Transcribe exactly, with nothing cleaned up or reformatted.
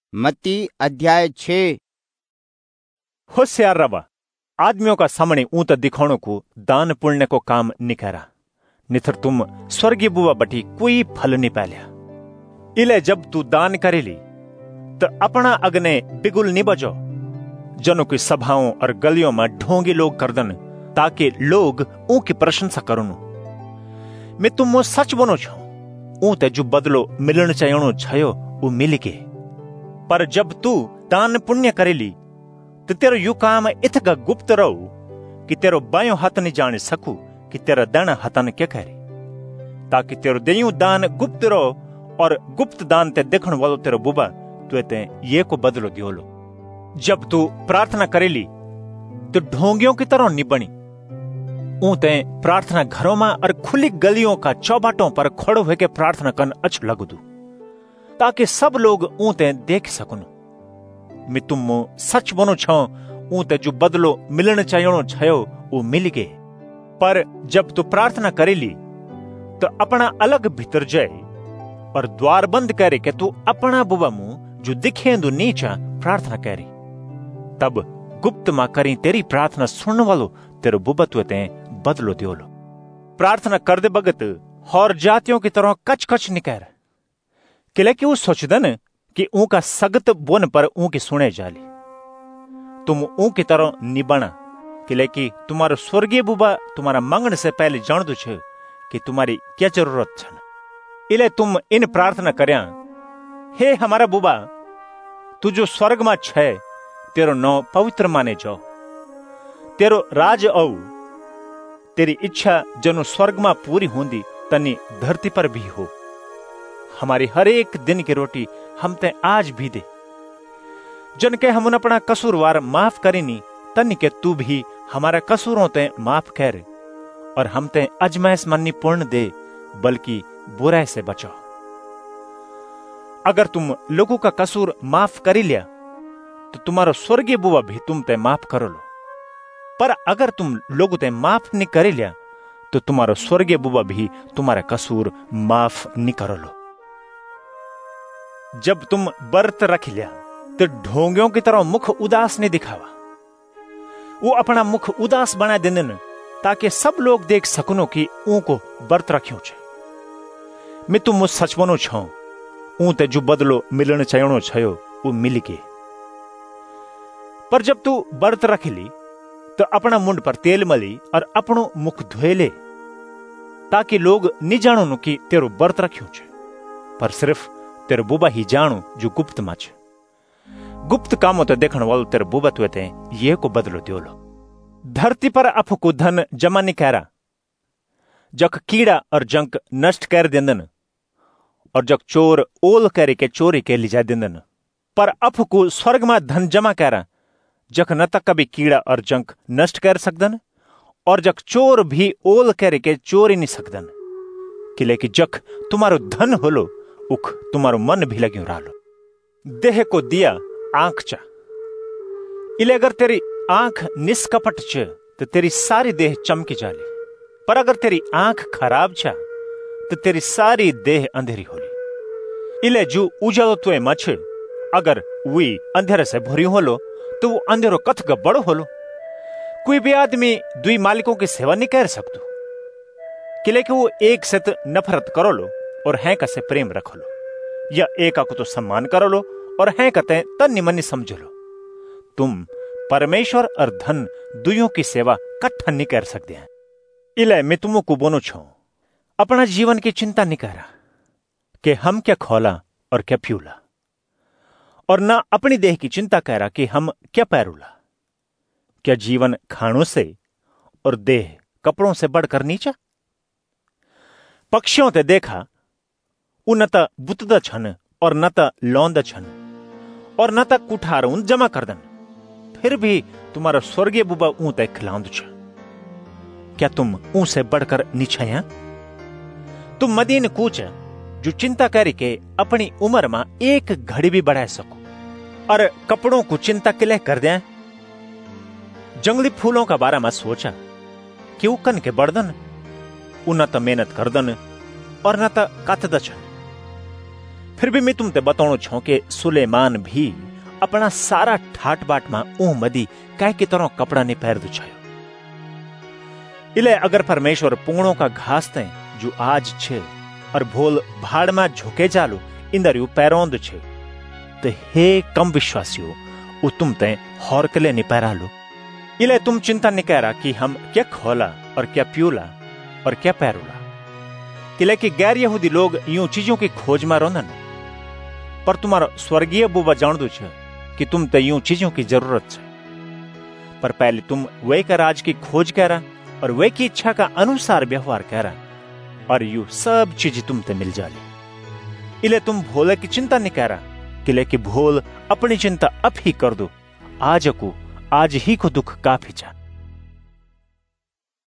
मत्ती अध्याय छः। होशियार रवा, आदमियों का सामने ऊंत दिखाणो को दान पुण्य को काम निकरा, निथर तुम स्वर्गीय बुआ बटी कोई फल नहीं पालिया। इले जब तू दान करेली तो अपना अग्ने बिगुल नहीं बजो, जनों की सभाओं और गलियों में ढोंगी लोग करदन, ताकि लोग ऊकी प्रशंसा करुनु। मैं तुम सच बनो छो, ऊते जो बदलो मिलन चाहणो छयो वो मिल के। पर जब तू दान पुण्य करेली तो तेरो यू काम इतगा गुप्त रहो कि तेरो बायों हाथ नहीं जाने सकू कि तेरा दाना हाथन क्या करे, ताकि तेरो देयू दान गुप्त रहो और गुप्त दान ते देखण वालो तेरो बुबा तो ते ये को बदलो दियोलो। जब तू प्रार्थना करेली तो ढोंगियों की तरह नहीं बनी, ऊते प्रार्थना घरों में और खुली गलियों का चौबाटों पर खड़ो होके प्रार्थना करन अच्छ लगू दू, ताकि सब लोग ऊते देख सकून। मैं तुम सच बनो छो, ऊते जो बदलो मिलन चाहणो छयो वो मिल गए। पर जब तू प्रार्थना करेली तो अपना अलग भीतर जाए और द्वार बंद करे के तू अपना बुबा मुंह जो दिखे दो नीचा प्रार्थना करे, तब गुप्त मां करी तेरी प्रार्थना सुनने वालो तेरे बुबा तू ते बदलो दियोलो। प्रार्थना कर दे बगत और जातियों की तरह कच कच निकर, किले कि वो सोचदन कि ऊका सगत बोन पर ऊकी सुने जाली। तुम ऊकी तरह निबना, किले कि तुम्हारो स्वर्गीय बुबा तुम्हारा मांगने से पहले जान दो छे कि तुम्हारी क्या जरूरत छन। इले तुम इन प्रार्थना करया, हे हमारा बुबा, तू जो स्वर्ग में छे तेरो नौ पवित्र माने जाओ, तेरो राज औ, तेरी इच्छा जनु स्वर्ग में पूरी होंदी तनी धरती पर भी हो। हमारी हर एक दिन की रोटी हम ते आज भी दे, जन के हम अपना कसूरवार माफ करेनी तन के तू भी हमारा कसूरों ते माफ कर, और हम ते अजमैस मन्नी पूर्ण दे, बल्कि बुराई से बचाओ। अगर तुम लोगों का कसूर माफ कर लिया तो तुम्हारा स्वर्गीय बुआ भी तुम ते माफ करो लो, पर अगर तुम लोगों ते माफ नहीं कर लिया तो तुम्हारा स्वर्गीय बुआ भी तुम्हारा कसूर माफ नहीं करो लो। जब तुम व्रत रख लिया तो ढोंगियों की तरह मुख उदास नहीं दिखावा, वो अपना मुख उदास बना देने ताकि सब लोग देख सकुनो कि ऊ को व्रत रख्यो छे। मैं तुम सच बनो छो, ऊ ते जो बदलो मिलन चाहणो छयो वो मिल के। पर जब तू व्रत रख ली तो अपना मुंड पर तेल मली और अपनो मुख धोए ले, ताकि लोग नहीं जानो कि तेरो व्रत रख्यो छे, पर सिर्फ तेरे बुबा ही जानो जो गुप्त में छे। गुप्त कामों तो देखण वालो तेरे बुबा तो ते ये को बदलो दियोलो। धरती पर अफ को धन जमा नहीं करा, जक कीड़ा और जंक नष्ट कर देंदन, और जक चोर ओल करे के चोरी के लिजा देंदन। पर अफ को स्वर्ग में धन जमा करा, जक न तक कभी कीड़ा और जंक नष्ट कर सकदन, और जक चोर भी ओल करे के चोरी नहीं सकदन। किले कि जक तुम्हारो धन होलो उख तुम्हारो मन भी लग्यो रालो। देह को दिया आंख चा, इले अगर तेरी आंख निष्कपट छ तो तेरी सारी देह चमकी जाली, पर अगर तेरी आंख खराब छा तो तेरी सारी देह अंधेरी होली। इले जो उजालो तुए मछ, अगर वी अंधेरे से भरी होलो तो वो अंधेरो कथग बड़ो होलो। कोई भी आदमी दुई मालिकों की सेवा नहीं कर सकतो, किले कि वो एक से तो नफरत करो लो और हैं का से प्रेम रखो लो, या एका को तो सम्मान करो लो और हैं कते तन्नी मन्नी समझो लो। तुम परमेश्वर और धन दुइयों की सेवा कट्ठा नहीं कर सकते हैं। इले मैं तुमको को बोनो छो, अपना जीवन की चिंता नहीं करा कि हम क्या खोला और क्या प्यूला, और ना अपनी देह की चिंता करा कि हम क्या पैरूला। क्या जीवन खानों से और देह कपड़ों से बढ़कर नीचा? पक्षियों ते देखा, उ न त बुतद छन और न त लौंद छन और न त कुठार उन जमा करदन, फिर भी तुम्हारा स्वर्गीय बुबा ऊ ते खिलाउंद छ। क्या तुम ऊ से बढ़कर निछया? तुम मदीन कूच जो चिंता करी के अपनी उम्र में एक घड़ी भी बढ़ा सको, और कपड़ों को चिंता किले कर दे। जंगली फूलों का बारे में सोचा कि वो कन के बढ़दन, उ न त मेहनत करदन और न त कातद छन, फिर भी मैं तुमते बताणु छो कि सुलेमान भी अपना सारा ठाट बाट में ऊ मदी कई की तरह कपड़ा नहीं पहर दो छायो। इले अगर परमेश्वर पुंगड़ों का घास ते जो आज छे और भोल भाड़ में झुके जालो इंदर पैरोंद छे, तो हे कम विश्वासियों उ तुम ते हौरकले नहीं पहरा लो। इले तुम चिंता नहीं कह रहा कि हम क्या खोला और क्या प्यूला और क्या पैरूला, किले कि गैर यहूदी लोग यूं चीजों की खोज में रोंदन, पर तुम्हारा स्वर्गीय बुबा जान दो छे कि तुम ते यूं चीजों की जरूरत है। पर पहले तुम वे का राज की खोज करा और वे की इच्छा का अनुसार व्यवहार करा और यू सब चीज तुम ते मिल जाली। इले तुम भोले की चिंता नहीं करा, किले कि भोल अपनी चिंता अब ही कर दो, आज को आज ही को दुख काफी जा।